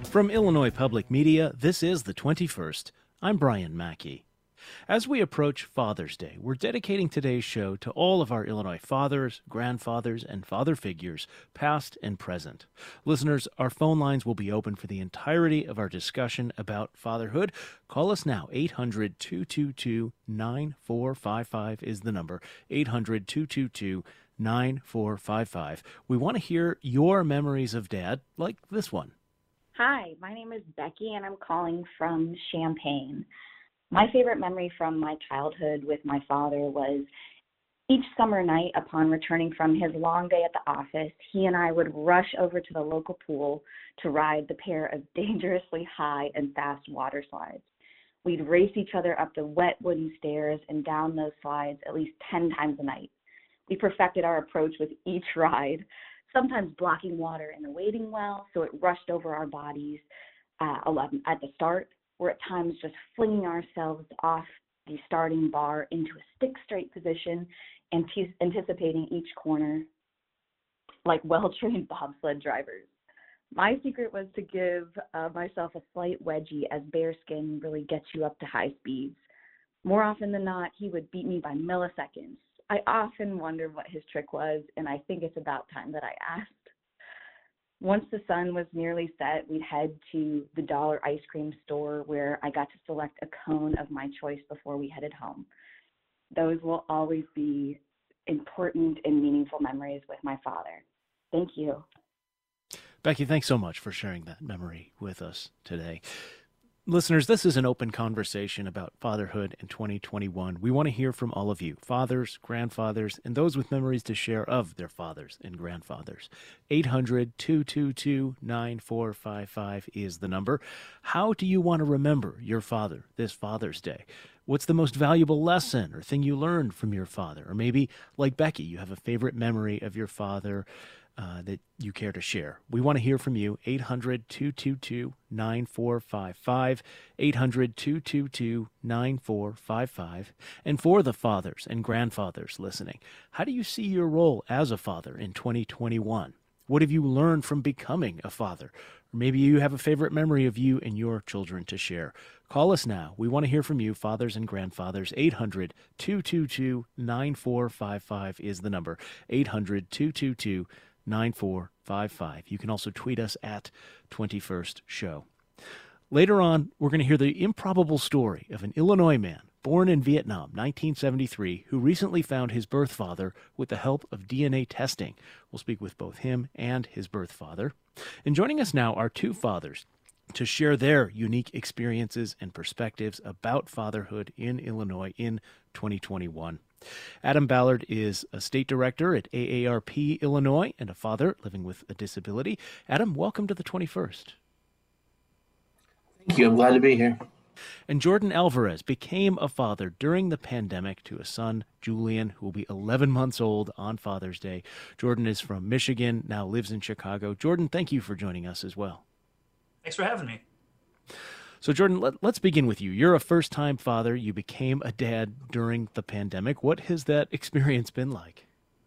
From Illinois Public Media, this is The 21st. I'm Brian Mackey. As we approach Father's Day, we're dedicating today's show to all of our Illinois fathers, grandfathers, and father figures, past and present. Listeners, our phone lines will be open for the entirety of our discussion about fatherhood. Call us now. 800-222-9455 is the number. 800-222-9455. We want to hear your memories of Dad, like this one. Hi, my name is Becky, and I'm calling from Champaign. My favorite memory from my childhood with my father was each summer night upon returning from his long day at the office, he and I would rush over to the local pool to ride the pair of dangerously high and fast water slides. We'd race each other up the wet wooden stairs and down those slides at least 10 times a night. We perfected our approach with each ride, sometimes blocking water in the wading well so it rushed over our bodies at the start, or at times just flinging ourselves off the starting bar into a stick-straight position, anticipating each corner like well-trained bobsled drivers. My secret was to give myself a slight wedgie, as bearskin really gets you up to high speeds. More often than not, he would beat me by milliseconds. I often wonder what his trick was, and I think it's about time that I asked. Once the sun was nearly set, we'd head to the dollar ice cream store where I got to select a cone of my choice before we headed home. Those will always be important and meaningful memories with my father. Thank you. Becky, thanks so much for sharing that memory with us today. Listeners, this is an open conversation about fatherhood in 2021. We want to hear from all of you, fathers, grandfathers, and those with memories to share of their fathers and grandfathers. 800-222-9455 is the number. How do you want to remember your father this Father's Day? What's the most valuable lesson or thing you learned from your father? Or maybe, like Becky, you have a favorite memory of your father that you care to share. We want to hear from you. 800-222-9455, 800-222-9455. And for the fathers and grandfathers listening, how do you see your role as a father in 2021? What have you learned from becoming a father? Or maybe you have a favorite memory of you and your children to share. Call us now. We want to hear from you, fathers and grandfathers. 800-222-9455 is the number. 800-222-9455. You can also tweet us at 21st Show. Later on, we're going to hear the improbable story of an Illinois man born in Vietnam, 1973, who recently found his birth father with the help of DNA testing. We'll speak with both him and his birth father. And joining us now are two fathers to share their unique experiences and perspectives about fatherhood in Illinois in 2021. Adam Ballard is a state director at AARP Illinois and a father living with a disability. Adam, welcome to the 21st. Thank you. I'm glad to be here. And Jordan Alvarez became a father during the pandemic to a son, Julian, who will be 11 months old on Father's Day. Jordan is from Michigan, now lives in Chicago. Jordan, thank you for joining us as well. Thanks for having me. So, Jordan, let's begin with you. You're a first-time father. You became a dad during the pandemic. What has that experience been like?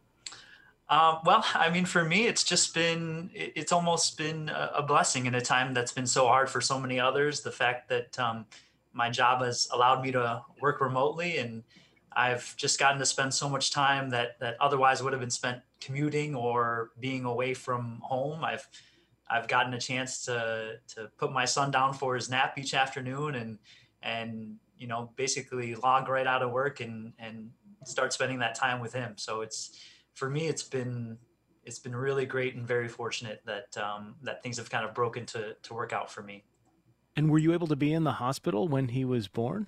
Well, I mean, for me, it's almost been a blessing in a time that's been so hard for so many others. The fact that my job has allowed me to work remotely, and I've just gotten to spend so much time that otherwise would have been spent commuting or being away from home. I've gotten a chance to put my son down for his nap each afternoon and basically log right out of work and start spending that time with him. So for me, it's been really great and very fortunate that things have kind of broken to work out for me. And were you able to be in the hospital when he was born?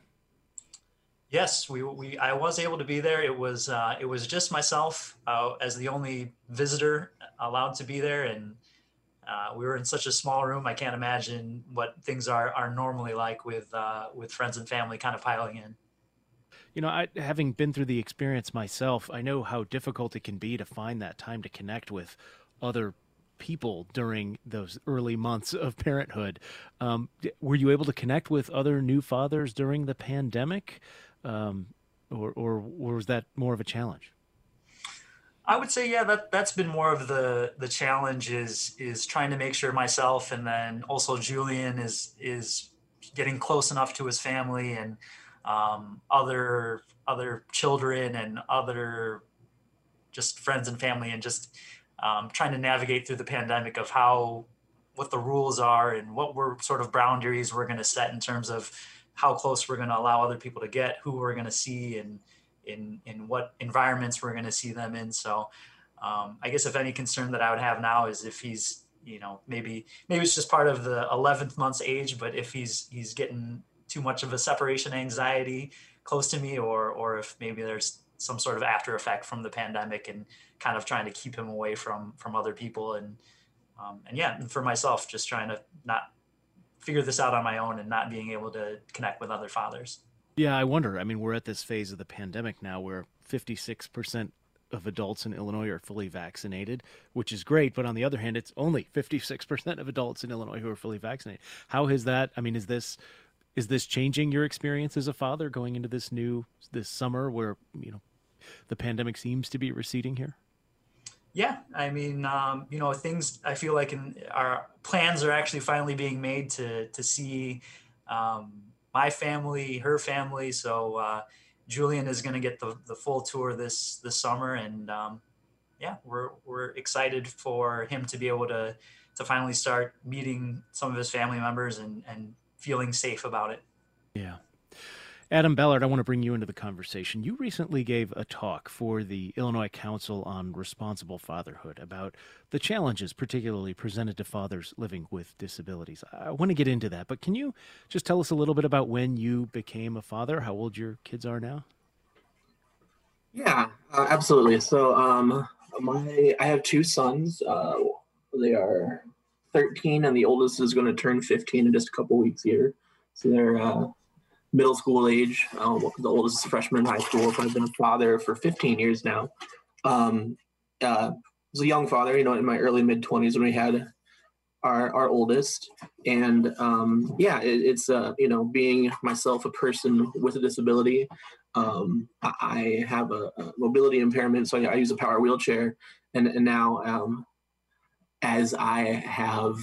Yes, I was able to be there. It was just myself as the only visitor allowed to be there, and we were in such a small room. I can't imagine what things are normally like with friends and family kind of piling in. Having been through the experience myself, I know how difficult it can be to find that time to connect with other people during those early months of parenthood. Were you able to connect with other new fathers during the pandemic, or was that more of a challenge? I would say, yeah, that's been more of the challenge is trying to make sure myself and then also Julian is getting close enough to his family and other children and other just friends and family, and just trying to navigate through the pandemic of how what the rules are and what we're sort of boundaries we're going to set in terms of how close we're going to allow other people to get, who we're going to see, and in what environments we're going to see them in. So I guess if any concern that I would have now is if he's, maybe it's just part of the 11th month's age, but if he's getting too much of a separation anxiety close to me, or if maybe there's some sort of after effect from the pandemic and kind of trying to keep him away from other people, and yeah, and for myself, just trying to not figure this out on my own and not being able to connect with other fathers. Yeah, I wonder. I mean, we're at this phase of the pandemic now where 56% of adults in Illinois are fully vaccinated, which is great. But on the other hand, it's only 56% of adults in Illinois who are fully vaccinated. How has that? I mean, is this changing your experience as a father going into this summer where the pandemic seems to be receding here? Yeah, I mean, things I feel like in our plans are actually finally being made to see um, my family, her family. So Julian is going to get the full tour this summer, and yeah, we're excited for him to be able to finally start meeting some of his family members and feeling safe about it. Yeah. Adam Ballard, I want to bring you into the conversation. You recently gave a talk for the Illinois Council on Responsible Fatherhood about the challenges particularly presented to fathers living with disabilities. I want to get into that, but can you just tell us a little bit about when you became a father, how old your kids are now? Yeah, absolutely. So, I have two sons. They are 13, and the oldest is going to turn 15 in just a couple weeks here. So they're middle school age. The oldest is a freshman in high school. So I've been a father for 15 years now. Um, I was a young father, in my early mid 20s when we had our oldest, and yeah, it's being myself a person with a disability. I have a mobility impairment, so I use a power wheelchair, and now as I have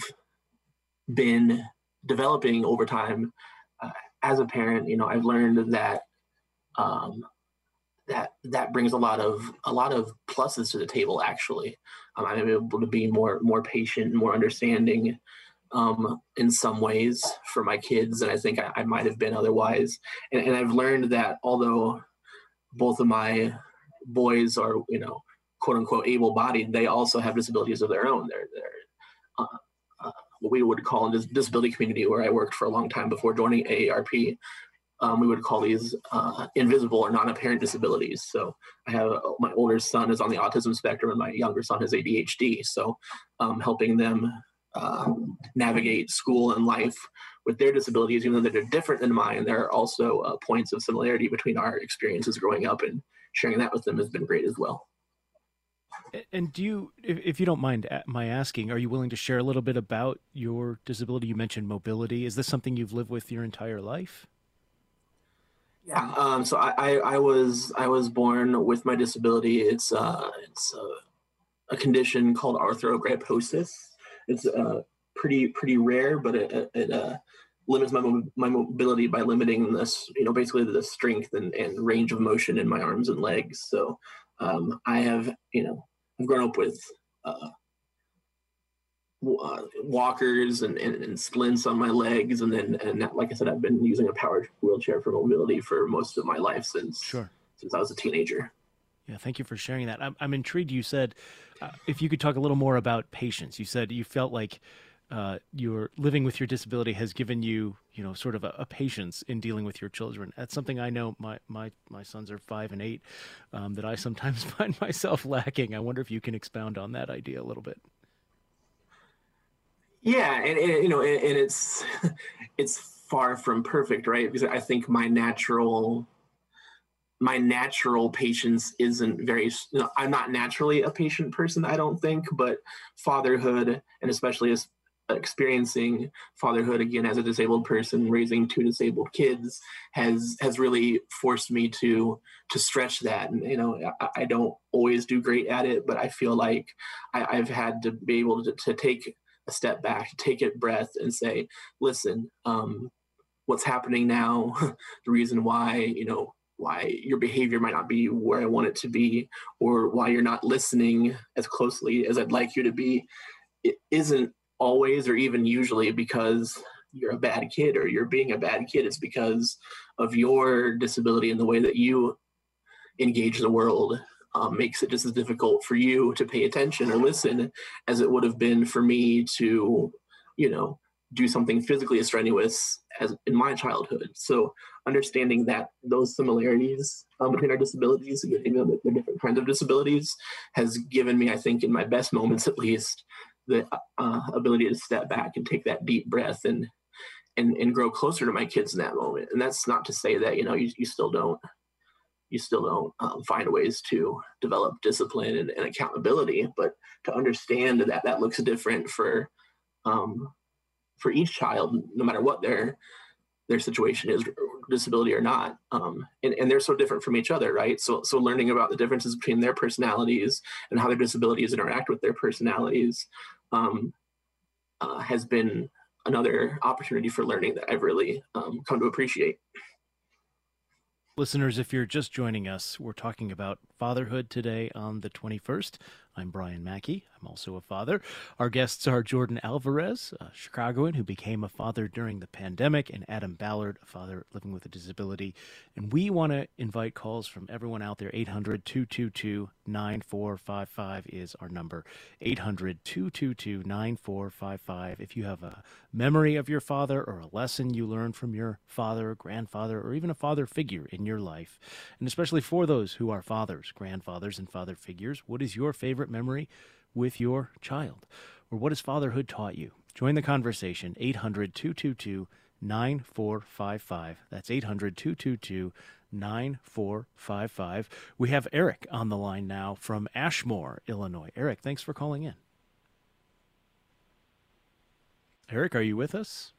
been developing over time as a parent, I've learned that um, that brings a lot of pluses to the table. Actually, I'm able to be more patient, more understanding in some ways for my kids than I think I might have been otherwise. And I've learned that although both of my boys are, quote unquote, able-bodied, they also have disabilities of their own. They're uh, what we would call in this disability community where I worked for a long time before joining AARP. We would call these invisible or non-apparent disabilities. So I have my older son is on the autism spectrum and my younger son has ADHD. So helping them navigate school and life with their disabilities, even though they're different than mine, there are also points of similarity between our experiences growing up, and sharing that with them has been great as well. And do you, if you don't mind my asking, are you willing to share a little bit about your disability? You mentioned mobility. Is this something you've lived with your entire life? Yeah. So I was born with my disability. It's a condition called arthrogryposis. It's pretty rare, but it limits my mobility by limiting this, basically the strength and range of motion in my arms and legs. So I have, I've grown up with uh, walkers and splints on my legs, and like I said, I've been using a powered wheelchair for mobility for most of my life since Sure. since I was a teenager. Yeah, thank you for sharing that. I'm intrigued. You said if you could talk a little more about patience. You said you felt like your living with your disability has given you, sort of a patience in dealing with your children. That's something I know my sons are 5 and 8 that I sometimes find myself lacking. I wonder if you can expound on that idea a little bit. Yeah, and it's it's far from perfect, right? Because I think my natural patience isn't very, I'm not naturally a patient person, I don't think, but fatherhood, and especially as experiencing fatherhood again as a disabled person, raising two disabled kids, has really forced me to stretch that. And I don't always do great at it, but I feel like I've had to be able to take a step back, take a breath, and say, listen, what's happening now, the reason why your behavior might not be where I want it to be, or why you're not listening as closely as I'd like you to be, it isn't always or even usually because you're a bad kid or you're being a bad kid. It's because of your disability and the way that you engage the world makes it just as difficult for you to pay attention or listen as it would have been for me to, do something physically strenuous as in my childhood. So understanding that those similarities between our disabilities, the different kinds of disabilities, has given me, I think, in my best moments at least, the ability to step back and take that deep breath and grow closer to my kids in that moment. And that's not to say that you still don't find ways to develop discipline and accountability, but to understand that looks different for each child, no matter what their situation is, disability or not, and they're so different from each other, right? So learning about the differences between their personalities and how their disabilities interact with their personalities has been another opportunity for learning that I've really come to appreciate. Listeners, if you're just joining us, we're talking about fatherhood today on the 21st. I'm Brian Mackey. I'm also a father. Our guests are Jordan Alvarez, a Chicagoan who became a father during the pandemic, and Adam Ballard, a father living with a disability. And we want to invite calls from everyone out there. 800-222-9455 is our number. 800-222-9455. If you have a memory of your father or a lesson you learned from your father, grandfather, or even a father figure in your life, and especially for those who are fathers, grandfathers, and father figures, what is your favorite memory with your child? Or what has fatherhood taught you? Join the conversation. 800-222-9455. That's 800-222-9455. We have Eric on the line now from Ashmore, Illinois. Eric, thanks for calling in. Eric, are you with us?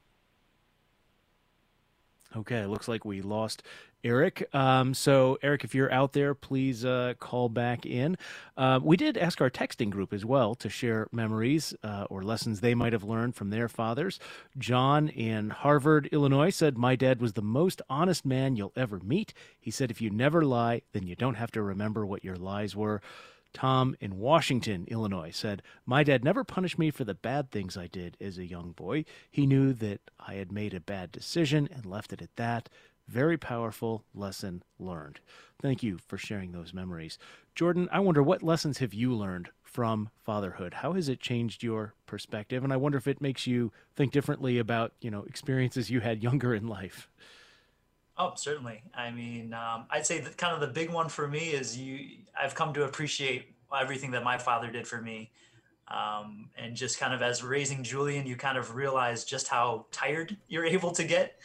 Okay, looks like we lost Eric. So, Eric, if you're out there, please call back in. We did ask our texting group as well to share memories or lessons they might have learned from their fathers. John in Harvard, Illinois said, "My dad was the most honest man you'll ever meet. He said, if you never lie, then you don't have to remember what your lies were." Tom in Washington, Illinois said, "My dad never punished me for the bad things I did as a young boy. He knew that I had made a bad decision and left it at that. Very powerful lesson learned." Thank you for sharing those memories. Jordan, I wonder, what lessons have you learned from fatherhood? How has it changed your perspective? And I wonder if it makes you think differently about, experiences you had younger in life. Oh, certainly. I mean, I'd say that kind of the big one for me is I've come to appreciate everything that my father did for me. And just kind of as raising Julian, you kind of realize just how tired you're able to get.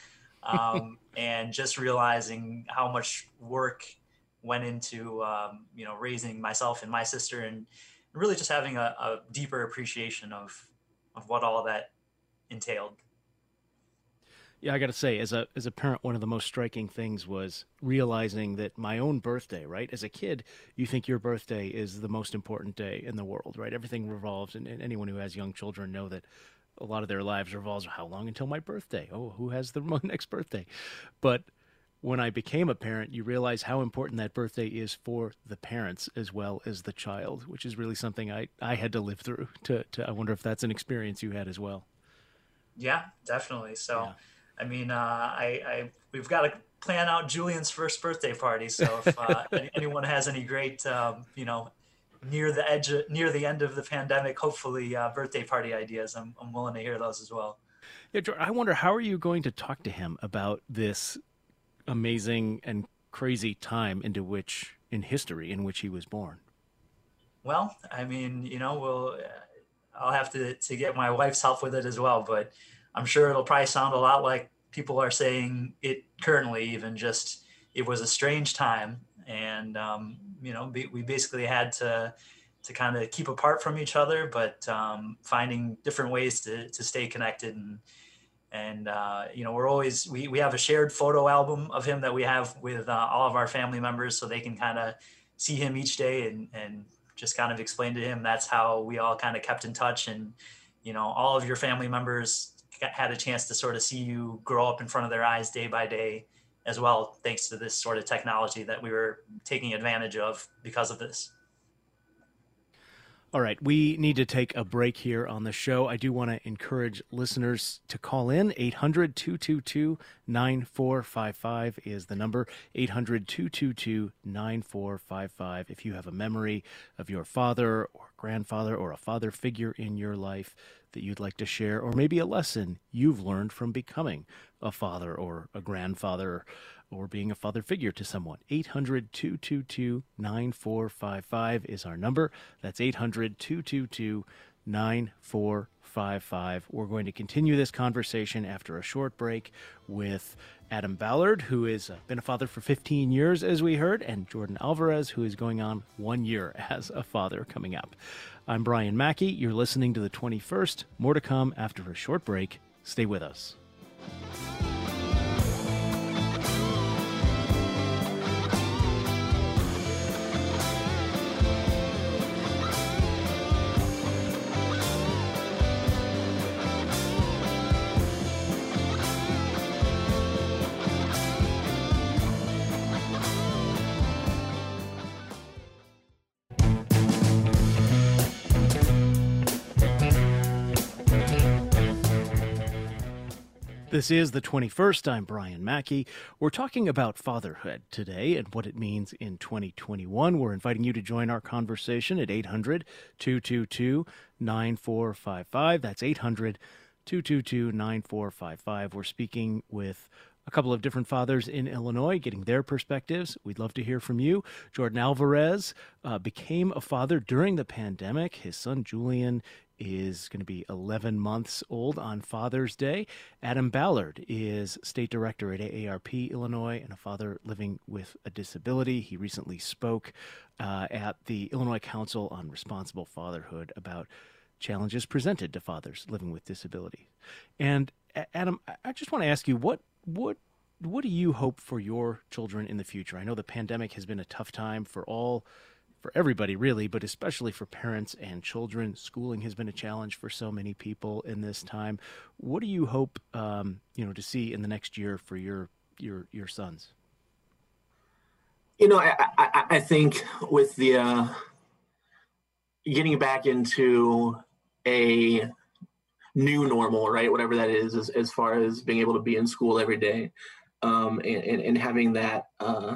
And just realizing how much work went into, raising myself and my sister, and really just having a deeper appreciation of what all of that entailed. Yeah, I got to say, as a parent, one of the most striking things was realizing that my own birthday, right? As a kid, you think your birthday is the most important day in the world, right? Everything revolves, and anyone who has young children know that a lot of their lives revolves, how long until my birthday? Oh, who has the next birthday? But when I became a parent, you realize how important that birthday is for the parents as well as the child, which is really something I had to live through. I wonder if that's an experience you had as well. Yeah, definitely. So. Yeah. I mean, we've got to plan out Julian's first birthday party. So if anyone has any great, near the end of the pandemic, hopefully birthday party ideas, I'm willing to hear those as well. Yeah, I wonder, how are you going to talk to him about this amazing and crazy time in history in which he was born? Well, I mean, I'll have to get my wife's help with it as well, but I'm sure it'll probably sound a lot like people are saying it currently, even just, it was a strange time. And, we basically had to kind of keep apart from each other, but finding different ways to stay connected. And we're always, we have a shared photo album of him that we have with all of our family members, so they can kind of see him each day and just kind of explain to him that's how we all kind of kept in touch. And, all of your family members had a chance to sort of see you grow up in front of their eyes day by day as well, thanks to this sort of technology that we were taking advantage of because of this. All right, we need to take a break here on the show. I do want to encourage listeners to call in. 800-222-9455 is the number. 800-222-9455. If you have a memory of your father or grandfather or a father figure in your life that you'd like to share, or maybe a lesson you've learned from becoming a father or a grandfather or being a father figure to someone. 800-222-9455 is our number. That's 800-222-9455. We're going to continue this conversation after a short break with Adam Ballard, who has been a father for 15 years, as we heard, and Jordan Alvarez, who is going on 1 year as a father coming up. I'm Brian Mackey. You're listening to The 21st. More to come after a short break. Stay with us. This is The 21st. I'm Brian Mackey. We're talking about fatherhood today and what it means in 2021. We're inviting you to join our conversation at 800-222-9455. That's 800-222-9455. We're speaking with a couple of different fathers in Illinois, getting their perspectives. We'd love to hear from you. Jordan Alvarez became a father during the pandemic. His son, Julian, is going to be 11 months old on Father's Day. Adam Ballard is state director at AARP Illinois and a father living with a disability. He recently spoke at the Illinois Council on Responsible Fatherhood about challenges presented to fathers living with disability. And Adam, I just want to ask you, what do you hope for your children in the future? I know the pandemic has been a tough time for everybody really, but especially for parents and children. Schooling has been a challenge for so many people in this time. What do you hope, to see in the next year for your sons? I think with the getting back into a new normal, right? Whatever that is, as far as being able to be in school every day, and having that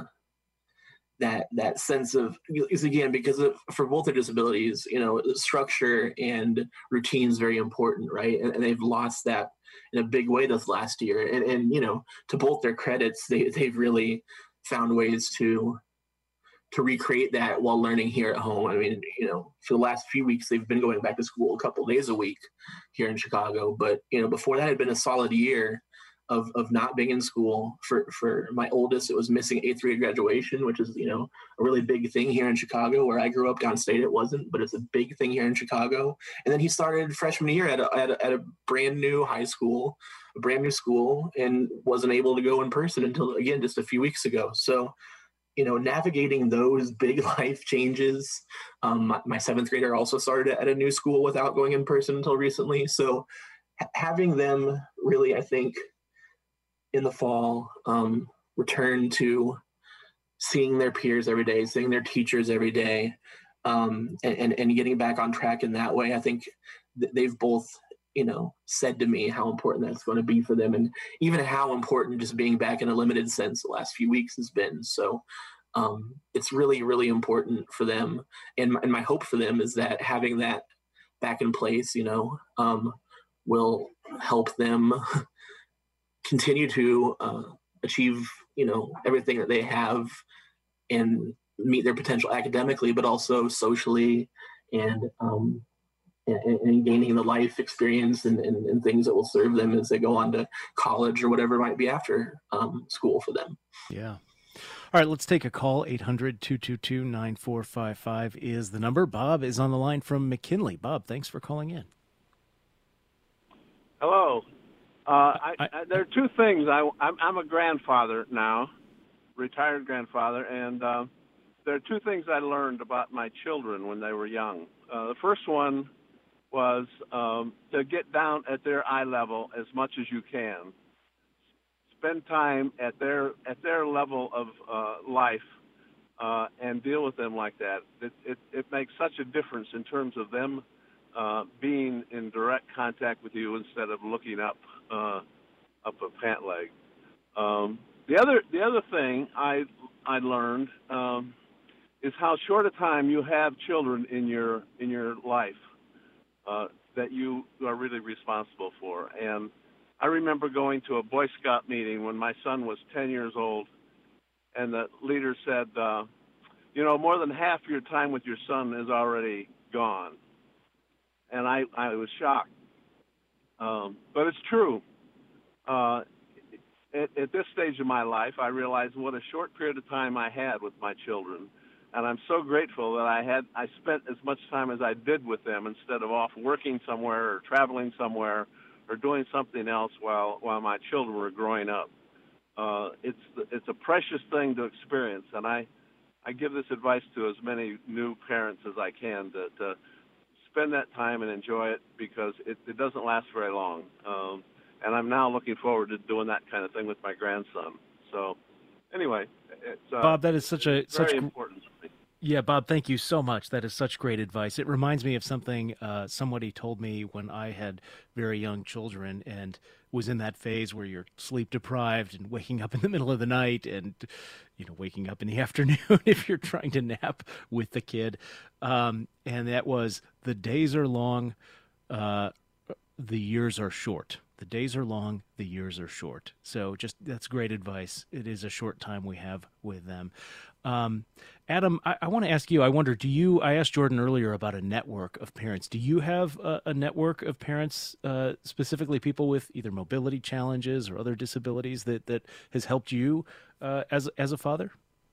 sense of, is again, because for both their disabilities, structure and routine is very important, right? And they've lost that in a big way this last year. And to both their credits, they've really found ways to recreate that while learning here at home. I mean, for the last few weeks, they've been going back to school a couple days a week here in Chicago. But, before that had been a solid year of not being in school. For my oldest, it was missing 8th grade graduation, which is, a really big thing here in Chicago. Where I grew up, downstate, it wasn't, but it's a big thing here in Chicago. And then he started freshman year at a brand new high school, a brand new school, and wasn't able to go in person until, again, just a few weeks ago. So, navigating those big life changes. My 7th grader also started at a new school without going in person until recently. So having them really, I think, in the fall, return to seeing their peers every day, seeing their teachers every day, and getting back on track in that way. I think they've both, said to me how important that's going to be for them, and even how important just being back in a limited sense the last few weeks has been. So it's really, really important for them. And my hope for them is that having that back in place, will help them continue to achieve, everything that they have and meet their potential academically, but also socially and gaining the life experience and things that will serve them as they go on to college or whatever it might be after school for them. Yeah. All right, let's take a call. 800-222-9455 is the number. Bob is on the line from McKinley. Bob, thanks for calling in. Hello. There are two things. I'm a grandfather now, retired grandfather, and there are two things I learned about my children when they were young. The first one was to get down at their eye level as much as you can. Spend time at their level of life and deal with them like that. It makes such a difference in terms of them being in direct contact with you instead of looking up a pant leg. The other thing I learned is how short a time you have children in your life that you are really responsible for. And I remember going to a Boy Scout meeting when my son was 10 years old, and the leader said, more than half your time with your son is already gone. And I was shocked. But it's true. At this stage of my life, I realized what a short period of time I had with my children. And I'm so grateful that I spent as much time as I did with them instead of off working somewhere or traveling somewhere or doing something else while my children were growing up. It's a precious thing to experience, and I give this advice to as many new parents as I can to spend that time and enjoy it, because it doesn't last very long. And I'm now looking forward to doing that kind of thing with my grandson. So anyway, it's Bob, that is very important to me. Yeah, Bob, thank you so much. That is such great advice. It reminds me of something somebody told me when I had very young children and was in that phase where you're sleep deprived and waking up in the middle of the night and, waking up in the afternoon if you're trying to nap with the kid. And that was, the days are long, the years are short. The days are long, the years are short. So that's great advice. It is a short time we have with them. Adam, I want to ask you, I asked Jordan earlier about a network of parents. Do you have a network of parents, specifically people with either mobility challenges or other disabilities that has helped you as a father?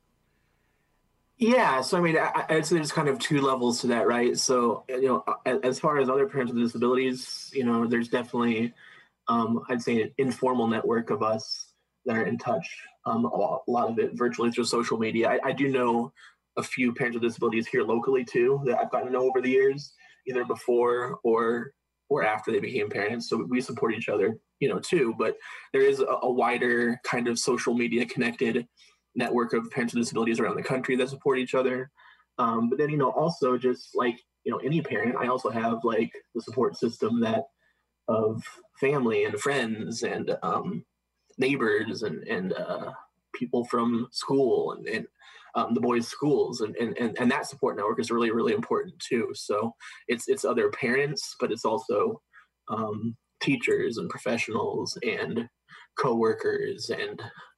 Yeah, so I mean, I'd say there's kind of two levels to that, right? So, as far as other parents with disabilities, there's definitely, I'd say, an informal network of us that are in touch, a lot of it virtually through social media. I do know a few parents with disabilities here locally too that I've gotten to know over the years, either before or after they became parents. So we support each other, too. But there is a wider kind of social media connected network of parents with disabilities around the country that support each other. But then, also just like, any parent, I also have like the support system of family and friends and neighbors and people from school and the boys' schools and that support network is really, really important too. So it's other parents, but it's also teachers and professionals and coworkers and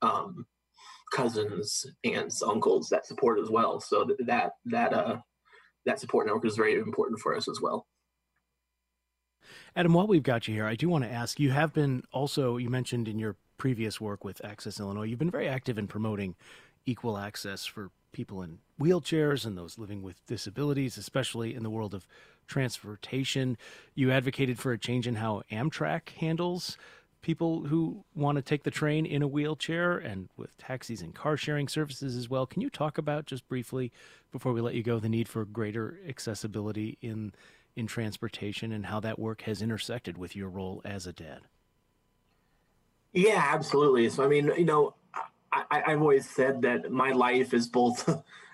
cousins, aunts, uncles that support as well. So that support network is very important for us as well. Adam, while we've got you here, I do want to ask, you have been also, you mentioned in your previous work with Access Illinois, you've been very active in promoting equal access for people in wheelchairs and those living with disabilities, especially in the world of transportation. You advocated for a change in how Amtrak handles people who want to take the train in a wheelchair, and with taxis and car sharing services as well. Can you talk about, just briefly, before we let you go, the need for greater accessibility in transportation and how that work has intersected with your role as a dad? Yeah, absolutely. So, I mean, I've always said that my life is both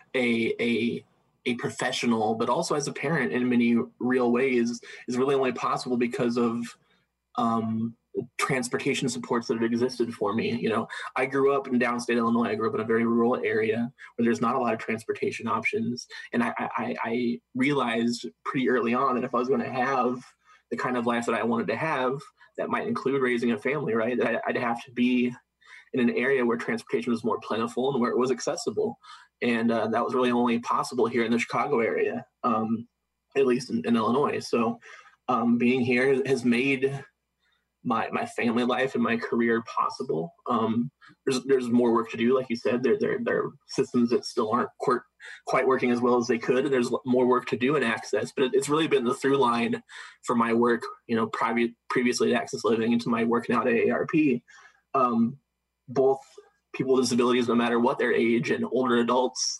a professional, but also as a parent in many real ways is really only possible because of transportation supports that have existed for me. I grew up in downstate Illinois. I grew up in a very rural area where there's not a lot of transportation options. And I realized pretty early on that if I was going to have the kind of life that I wanted to have, that might include raising a family, right? That I'd have to be in an area where transportation was more plentiful and where it was accessible. And that was really only possible here in the Chicago area, at least in Illinois. So being here has made my family life and my career possible. There's more work to do, like you said. There are systems that still aren't quite working as well as they could, and there's more work to do in Access. But it's really been the through line for my work, previously at Access Living, into my work now at AARP. Both people with disabilities, no matter what their age, and older adults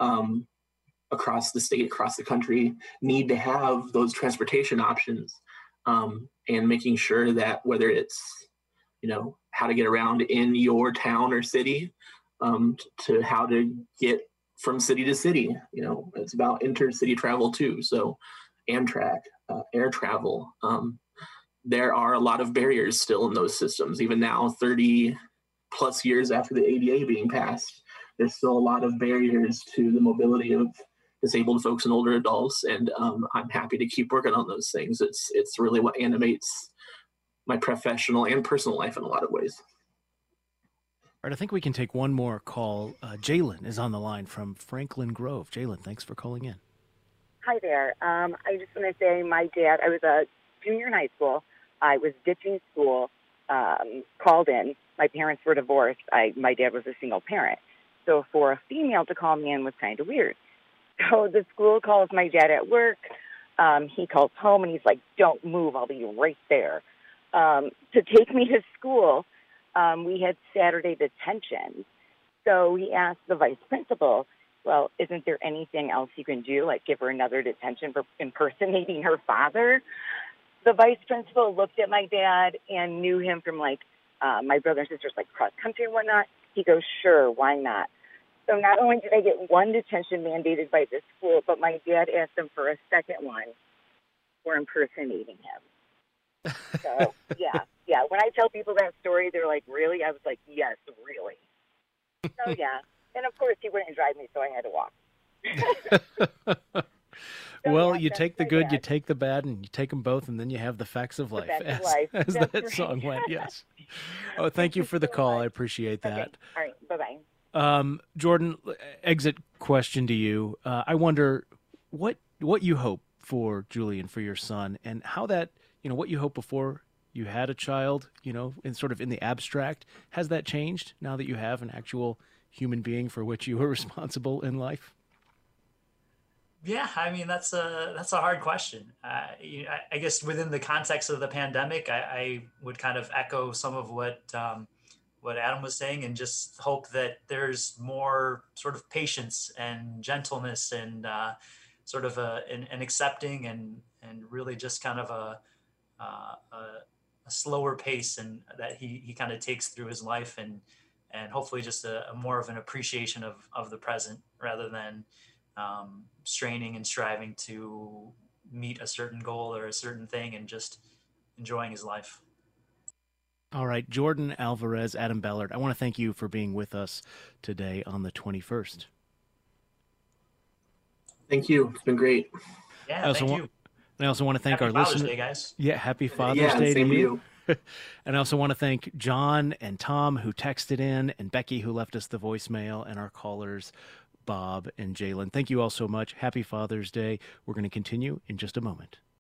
across the state, across the country, need to have those transportation options, and making sure that whether it's, how to get around in your town or city, to how to get from city to city, it's about intercity travel too. So Amtrak, air travel, there are a lot of barriers still in those systems. Even now, 30 plus years after the ADA being passed, there's still a lot of barriers to the mobility of disabled folks and older adults. And I'm happy to keep working on those things. It's really what animates my professional and personal life in a lot of ways. All right, I think we can take one more call. Jalen is on the line from Franklin Grove. Jalen, thanks for calling in. Hi there. I just want to say my dad, I was a junior in high school. I was ditching school, called in. My parents were divorced. My dad was a single parent. So for a female to call me in was kind of weird. So the school calls my dad at work. He calls home and he's like, "Don't move. I'll be right there." To take me to school, we had Saturday detention. So he asked the vice principal, "Well, isn't there anything else you can do, like give her another detention for impersonating her father?" The vice principal looked at my dad and knew him from my brother and sister's cross country and whatnot. He goes, "Sure, why not?" So not only did I get one detention mandated by the school, but my dad asked him for a second one for impersonating him. So, yeah. When I tell people that story, they're like, "Really?" I was like, "Yes, really." So, yeah. And, of course, he wouldn't drive me, so I had to walk. Well, you take the good, you take the bad, and you take them both, and then you have the facts of life, as that right. song went, yes. Oh, thank you for the call. I appreciate that. Okay. All right, bye-bye. Jordan, exit question to you. I wonder what you hope for Julian, for your son, and how that, what you hope before you had a child, in sort of in the abstract, has that changed now that you have an actual human being for which you are responsible in life? Yeah, I mean, that's a hard question. I guess within the context of the pandemic, I would kind of echo some of what Adam was saying, and just hope that there's more sort of patience and gentleness and sort of an accepting and really just kind of a slower pace, and that he kind of takes through his life, and hopefully just a more of an appreciation of the present, rather than straining and striving to meet a certain goal or a certain thing, and just enjoying his life. All right, Jordan Alvarez, Adam Ballard, I want to thank you for being with us today on the 21st. Thank you. It's been great. Yeah, thank you. And I also want to thank happy our Father's listeners. Day, guys. Yeah, happy Father's Day same to you. And I also want to thank John and Tom, who texted in, and Becky, who left us the voicemail, and our callers, Bob and Jalen. Thank you all so much. Happy Father's Day. We're going to continue in just a moment.